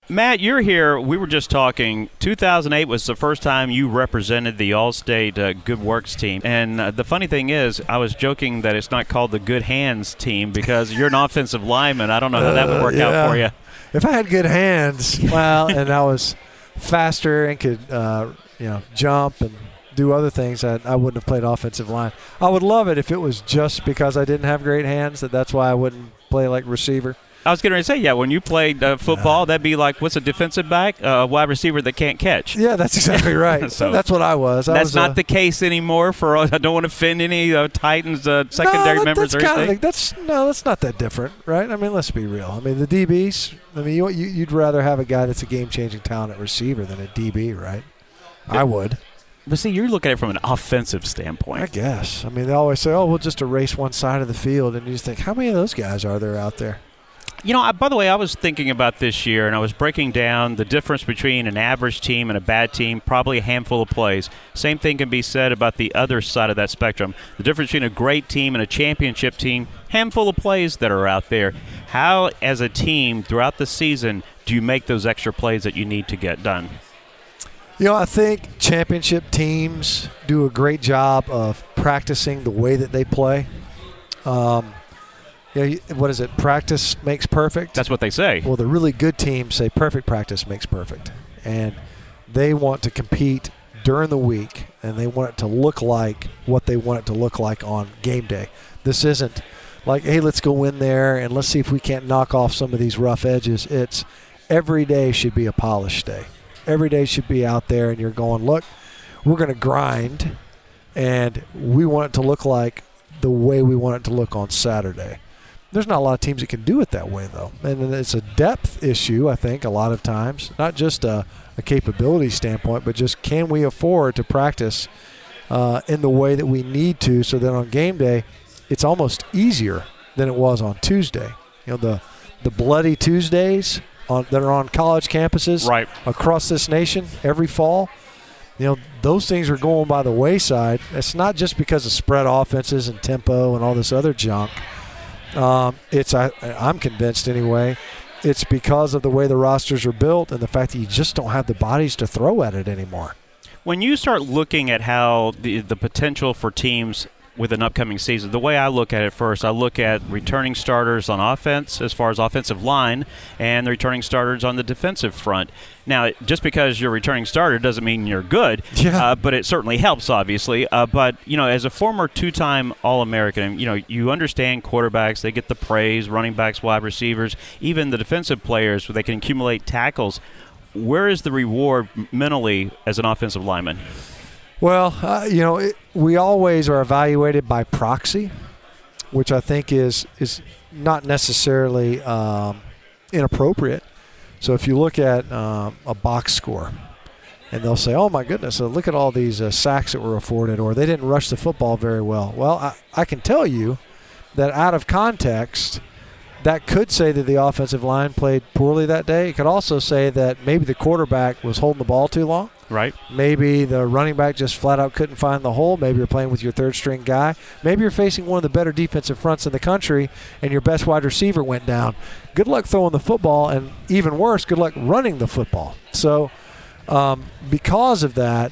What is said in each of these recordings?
Matt, you're here. We were just talking. 2008 was the first time you represented the All-State Good Works team. And the funny thing is, I was joking that it's not called the Good Hands team because you're an offensive lineman. I don't know how that would work out for you. If I had good hands, well, and I was faster and could, jump and do other things, I wouldn't have played offensive line. I would love it if it was just because I didn't have great hands, that's why I wouldn't play like receiver. I was going to say, yeah, when you played football, that'd be like, what's a defensive back? A wide receiver that can't catch. Yeah, that's exactly right. So that's what I was. That's not the case anymore. I don't want to offend any Titans secondary members or anything. That's not that different, right? I mean, let's be real. I mean, the DBs, you'd rather have a guy that's a game-changing talent at receiver than a DB, right? I would. But see, you're looking at it from an offensive standpoint. I guess. I mean, they always say, we'll just erase one side of the field. And you just think, how many of those guys are there out there? By the way, I was thinking about this year, and I was breaking down the difference between an average team and a bad team, probably a handful of plays. Same thing can be said about the other side of that spectrum. The difference between a great team and a championship team, handful of plays that are out there. How, as a team, throughout the season, do you make those extra plays that you need to get done? I think championship teams do a great job of practicing the way that they play. What is it? Practice makes perfect. That's what they say. Well, the really good teams say perfect practice makes perfect. And they want to compete during the week, and they want it to look like what they want it to look like on game day. This isn't like, hey, let's go in there and let's see if we can't knock off some of these rough edges. It's every day should be a polished day. Every day should be out there, and you're going, look, we're going to grind, and we want it to look like the way we want it to look on Saturday. There's not a lot of teams that can do it that way, though. And it's a depth issue, I think, a lot of times. Not just a capability standpoint, but just can we afford to practice in the way that we need to so that on game day it's almost easier than it was on Tuesday. The bloody Tuesdays that are on college campuses across this nation every fall, those things are going by the wayside. It's not just because of spread offenses and tempo and all this other junk. I'm convinced anyway, it's because of the way the rosters are built and the fact that you just don't have the bodies to throw at it anymore. When you start looking at how the potential for teams with an upcoming season, the way I look at it first, I look at returning starters on offense as far as offensive line and the returning starters on the defensive front. Now, just because you're a returning starter doesn't mean you're good, but it certainly helps, obviously. But, as a former two-time All-American, you understand quarterbacks, they get the praise, running backs, wide receivers, even the defensive players, they can accumulate tackles. Where is the reward mentally as an offensive lineman? Well, we always are evaluated by proxy, which I think is not necessarily inappropriate. So if you look at a box score, and they'll say, oh, my goodness, look at all these sacks that were afforded, or they didn't rush the football very well. Well, I can tell you that out of context, that could say that the offensive line played poorly that day. It could also say that maybe the quarterback was holding the ball too long. Right. Maybe the running back just flat out couldn't find the hole. Maybe you're playing with your third-string guy. Maybe you're facing one of the better defensive fronts in the country, and your best wide receiver went down. Good luck throwing the football, and even worse, good luck running the football. So because of that,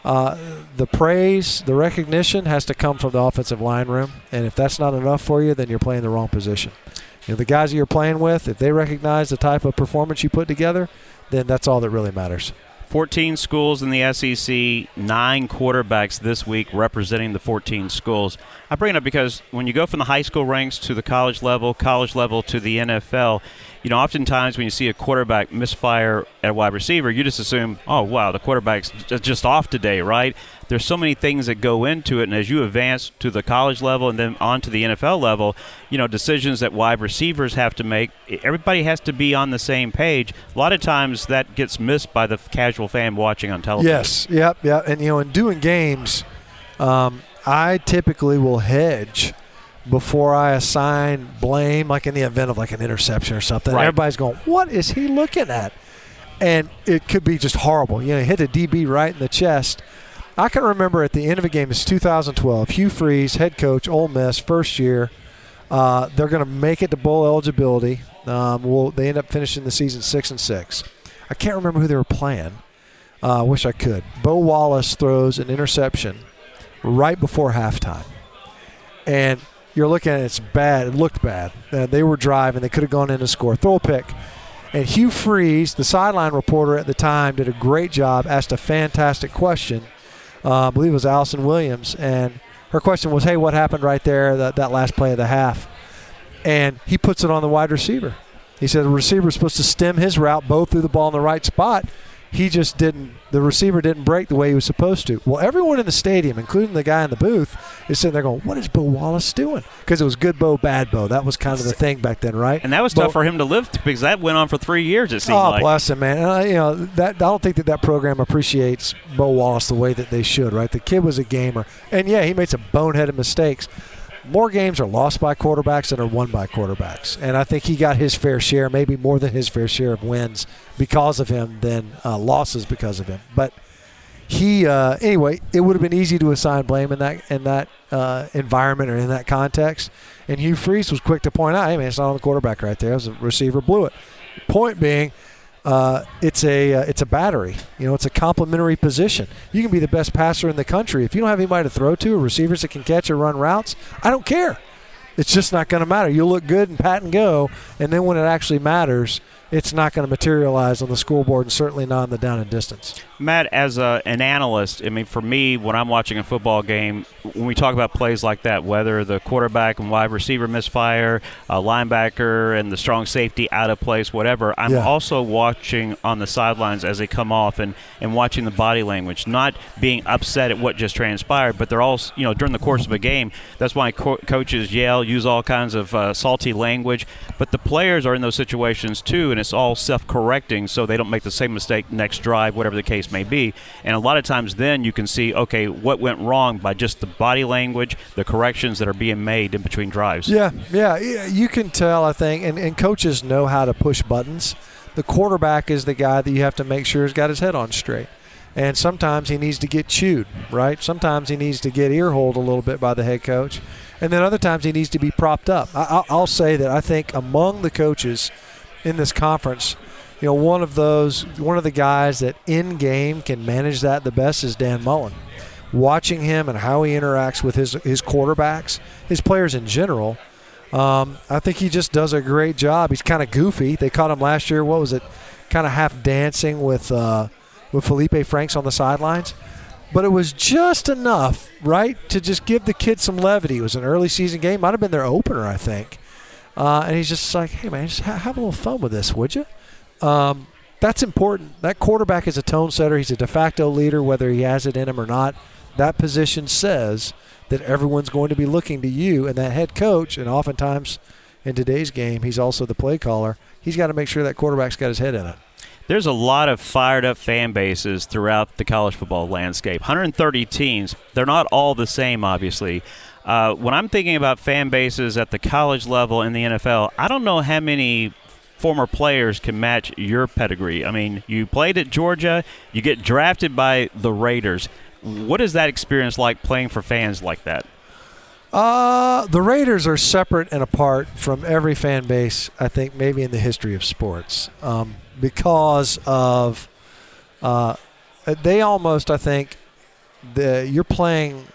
the praise, the recognition has to come from the offensive line room, and if that's not enough for you, then you're playing the wrong position. The guys that you're playing with, if they recognize the type of performance you put together, then that's all that really matters. 14 schools in the SEC, 9 quarterbacks this week representing the 14 schools. I bring it up because when you go from the high school ranks to the college level to the NFL, oftentimes when you see a quarterback misfire at a wide receiver, you just assume, oh, wow, the quarterback's just off today, right? There's so many things that go into it, and as you advance to the college level and then on to the NFL level, decisions that wide receivers have to make, everybody has to be on the same page. A lot of times that gets missed by the casual fan watching on television. Yes, yep. And, in doing games, I typically will hedge before I assign blame, like in the event of like an interception or something. Right. Everybody's going, what is he looking at? And it could be just horrible. Hit a DB right in the chest. I can remember at the end of a game, it's 2012, Hugh Freeze, head coach, Ole Miss, first year. They're going to make it to bowl eligibility. They end up finishing the season 6-6. I can't remember who they were playing. I wish I could. Bo Wallace throws an interception right before halftime. And you're looking at it, it's bad. It looked bad. They were driving. They could have gone in to score. Throw a pick. And Hugh Freeze, the sideline reporter at the time, did a great job, asked a fantastic question. I believe it was Allison Williams. And her question was, hey, what happened right there, that last play of the half? And he puts it on the wide receiver. He said the receiver was supposed to stem his route. Bo threw the ball in the right spot. He just didn't. The receiver didn't break the way he was supposed to. Well, everyone in the stadium, including the guy in the booth, is sitting there going, what is Bo Wallace doing? Because it was good Bo, bad Bo. That was kind of the thing back then, right? And that was tough for him to live through because that went on for 3 years, it seemed like. Oh, bless him, man. And I don't think that program appreciates Bo Wallace the way that they should, right? The kid was a gamer. And, yeah, he made some boneheaded mistakes. More games are lost by quarterbacks than are won by quarterbacks. And I think he got his fair share, maybe more than his fair share of wins because of him than losses because of him. But he anyway, it would have been easy to assign blame in that environment or in that context. And Hugh Freeze was quick to point out, hey, man, it's not on the quarterback right there. It was the receiver blew it. Point being, it's a battery. It's a complementary position. You can be the best passer in the country. If you don't have anybody to throw to or receivers that can catch or run routes, I don't care. It's just not going to matter. You'll look good and pat and go, and then when it actually matters, it's not going to materialize on the scoreboard and certainly not in the down and distance. Matt, as an analyst, I mean, for me, when I'm watching a football game, when we talk about plays like that, whether the quarterback and wide receiver misfire, a linebacker and the strong safety out of place, whatever, I'm also watching on the sidelines as they come off and watching the body language, not being upset at what just transpired, but they're all, during the course of a game, that's why coaches yell, use all kinds of salty language, but the players are in those situations too, and it's all self-correcting so they don't make the same mistake next drive, whatever the case may be. And a lot of times then you can see, okay, what went wrong by just the body language, the corrections that are being made in between drives. Yeah, you can tell, I think, and coaches know how to push buttons. The quarterback is the guy that you have to make sure has got his head on straight. And sometimes he needs to get chewed, right? Sometimes he needs to get ear-holed a little bit by the head coach. And then other times he needs to be propped up. I'll say that I think among the coaches in this conference, one of the guys that in game can manage that the best is Dan Mullen. Watching him and how he interacts with his quarterbacks, his players in general, I think he just does a great job. He's kind of goofy. They caught him last year. What was it? Kind of half dancing with Felipe Franks on the sidelines. But it was just enough, right, to just give the kid some levity. It was an early season game. Might have been their opener, I think. And he's just like, hey, man, just have a little fun with this, would you? That's important. That quarterback is a tone setter. He's a de facto leader, whether he has it in him or not. That position says that everyone's going to be looking to you, and that head coach, and oftentimes in today's game, he's also the play caller. He's got to make sure that quarterback's got his head in it. There's a lot of fired-up fan bases throughout the college football landscape. 130 teams. They're not all the same, obviously. When I'm thinking about fan bases at the college level in the NFL, I don't know how many former players can match your pedigree. I mean, you played at Georgia. You get drafted by the Raiders. What is that experience like playing for fans like that? The Raiders are separate and apart from every fan base, I think, maybe in the history of sports. Because of they almost, I think, you're playing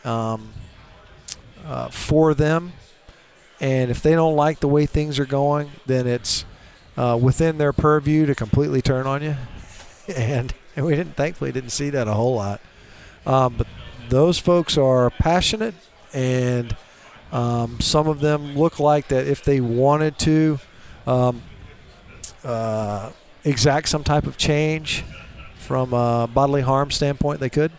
for them, and if they don't like the way things are going, then it's within their purview to completely turn on you. And we thankfully didn't see that a whole lot. But those folks are passionate, and some of them look like that if they wanted to exact some type of change from a bodily harm standpoint, they could.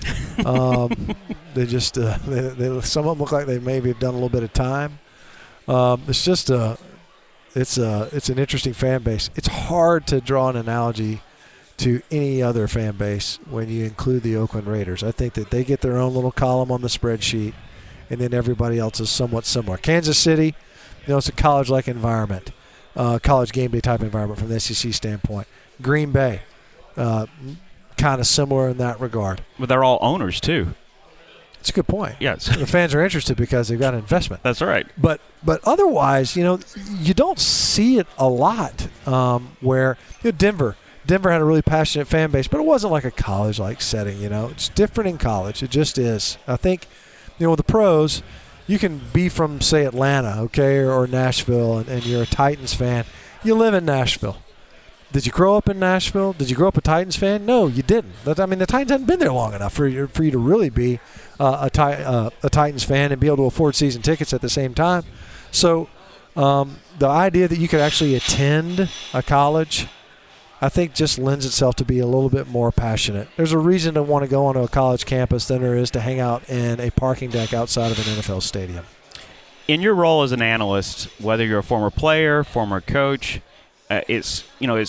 They just some of them look like they maybe have done a little bit of time. It's just it's an interesting fan base. It's hard to draw an analogy to any other fan base when you include the Oakland Raiders. I think that they get their own little column on the spreadsheet, and then everybody else is somewhat similar. Kansas City, it's a college-like environment, college game day type environment from the SEC standpoint. Green Bay, kind of similar in that regard. But they're all owners too. It's a good point. Yes. The fans are interested because they've got an investment. That's right. But otherwise, you don't see it a lot where Denver Denver had a really passionate fan base, but it wasn't like a college-like setting, It's different in college. It just is. I think, with the pros, you can be from, say, Atlanta, okay, or Nashville, and you're a Titans fan. You live in Nashville. Did you grow up in Nashville? Did you grow up a Titans fan? No, you didn't. The Titans hadn't been there long enough for you to really be a Titans fan and be able to afford season tickets at the same time. So the idea that you could actually attend a college, I think, just lends itself to be a little bit more passionate. There's a reason to want to go onto a college campus than there is to hang out in a parking deck outside of an NFL stadium. In your role as an analyst, whether you're a former player, former coach, it's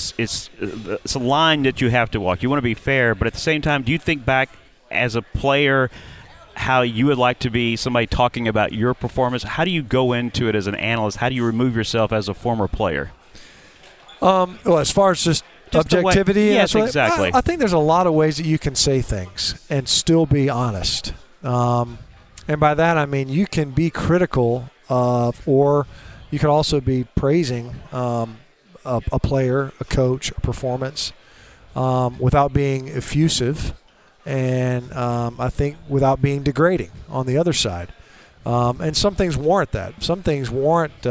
a line that you have to walk. You want to be fair, but at the same time, do you think back as a player how you would like to be somebody talking about your performance? How do you go into it as an analyst? How do you remove yourself as a former player? Well, as far as just objectivity, yes, exactly. I think there's a lot of ways that you can say things and still be honest. And by that, I mean you can be critical of, or you can also be praising a player, a coach, a performance, without being effusive, and I think without being degrading on the other side. And some things warrant that. Some things warrant,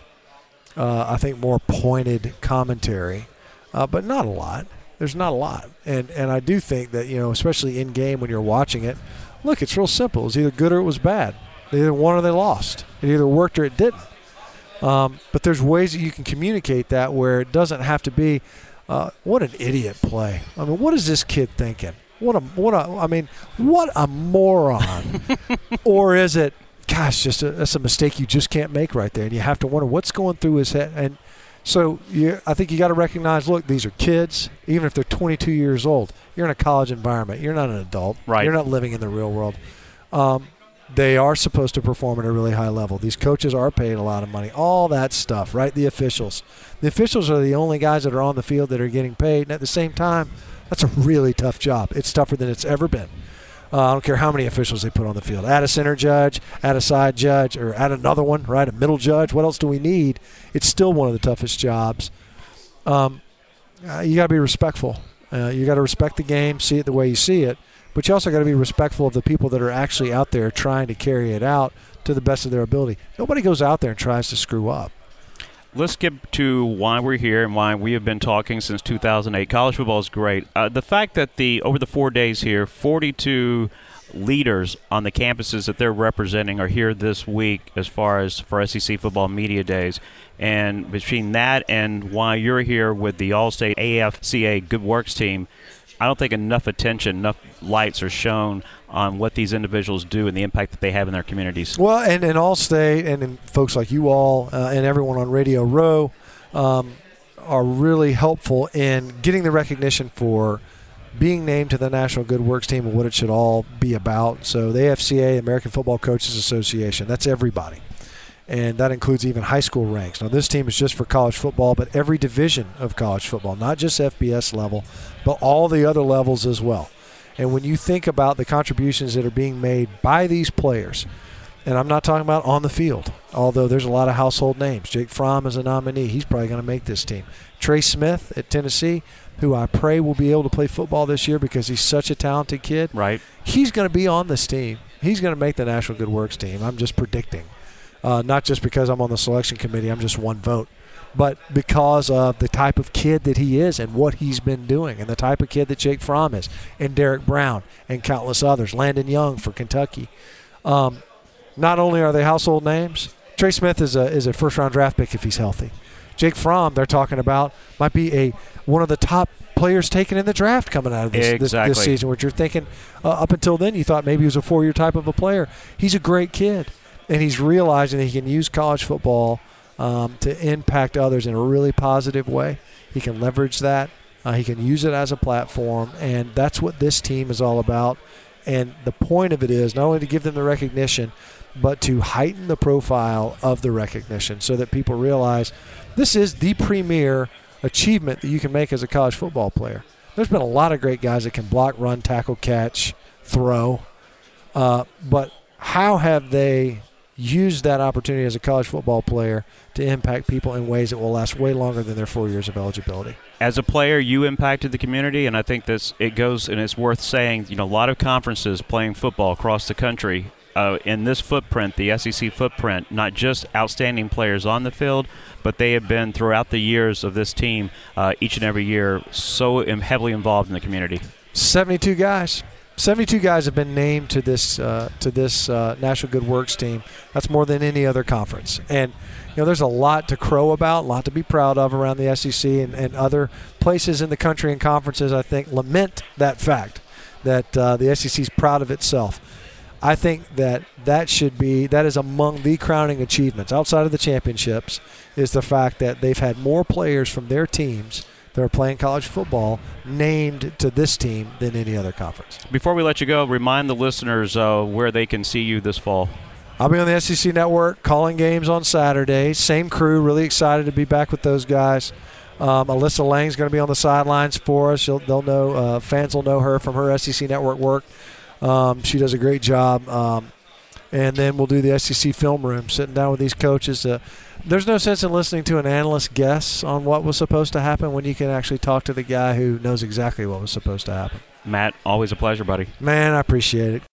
I think, more pointed commentary, but not a lot. There's not a lot. And I do think that, especially in game when you're watching it, look, it's real simple. It was either good or it was bad. They either won or they lost. It either worked or it didn't. But there's ways that you can communicate that where it doesn't have to be, what an idiot play. I mean, what is this kid thinking? What a moron. Or is it, gosh, that's a mistake you just can't make right there, and you have to wonder what's going through his head. And so I think you got to recognize, look, these are kids, even if they're 22 years old. You're in a college environment. You're not an adult. Right. You're not living in the real world. They are supposed to perform at a really high level. These coaches are paid a lot of money. All that stuff, right? The officials. The officials are the only guys that are on the field that are getting paid. And at the same time, that's a really tough job. It's tougher than it's ever been. I don't care how many officials they put on the field. Add a center judge, add a side judge, or add another one, right? A middle judge. What else do we need? It's still one of the toughest jobs. You got to be respectful. You got to respect the game, see it the way you see it. But you also got to be respectful of the people that are actually out there trying to carry it out to the best of their ability. Nobody goes out there and tries to screw up. Let's get to why we're here and why we have been talking since 2008. College football is great. The fact that over the 4 days here, 42 leaders on the campuses that they're representing are here this week as far as for SEC Football Media Days. And between that and why you're here with the All-State AFCA Good Works team, I don't think enough attention, enough lights are shown on what these individuals do and the impact that they have in their communities. Well, and All-State and folks like you all and everyone on Radio Row are really helpful in getting the recognition for being named to the National Good Works team and what it should all be about. So the AFCA, American Football Coaches Association, that's everybody. And that includes even high school ranks. Now, this team is just for college football, but every division of college football, not just FBS level, but all the other levels as well. And when you think about the contributions that are being made by these players, and I'm not talking about on the field, although there's a lot of household names. Jake Fromm is a nominee. He's probably going to make this team. Trey Smith at Tennessee, who I pray will be able to play football this year because he's such a talented kid. Right. He's going to be on this team. He's going to make the National Good Works team. I'm just predicting. Not just because I'm on the selection committee, I'm just one vote, but because of the type of kid that he is and what he's been doing and the type of kid that Jake Fromm is and Derek Brown and countless others, Landon Young for Kentucky. Not only are they household names, Trey Smith is a first-round draft pick if he's healthy. Jake Fromm, they're talking about, might be one of the top players taken in the draft coming out of this season, which you're thinking up until then you thought maybe he was a four-year type of a player. He's a great kid. And he's realizing that he can use college football to impact others in a really positive way. He can leverage that. He can use it as a platform. And that's what this team is all about. And the point of it is not only to give them the recognition, but to heighten the profile of the recognition so that people realize this is the premier achievement that you can make as a college football player. There's been a lot of great guys that can block, run, tackle, catch, throw. But how have they use that opportunity as a college football player to to impact people in ways that will last way longer than their 4 years of eligibility. As a player, you impacted the community, and I think it goes, and it's worth saying, a lot of conferences playing football across the country. In this footprint, the SEC footprint, not just outstanding players on the field, but they have been throughout the years of this team, each and every year, so heavily involved in the community. 72 guys. 72 guys have been named to this National Good Works team. That's more than any other conference. And there's a lot to crow about, a lot to be proud of around the SEC, and other places in the country and conferences, I think, lament that fact that the SEC is proud of itself. I think that is among the crowning achievements outside of the championships, is the fact that they've had more players from their teams that are playing college football named to this team than any other conference. Before we let you go, remind the listeners where they can see you this fall. I'll be on the SEC Network calling games on Saturday. Same crew, really excited to be back with those guys. Alyssa Lang's going to be on the sidelines for us. They'll know, fans will know her from her SEC Network work. She does a great job. And then we'll do the SEC film room, sitting down with these coaches. There's no sense in listening to an analyst guess on what was supposed to happen when you can actually talk to the guy who knows exactly what was supposed to happen. Matt, always a pleasure, buddy. Man, I appreciate it.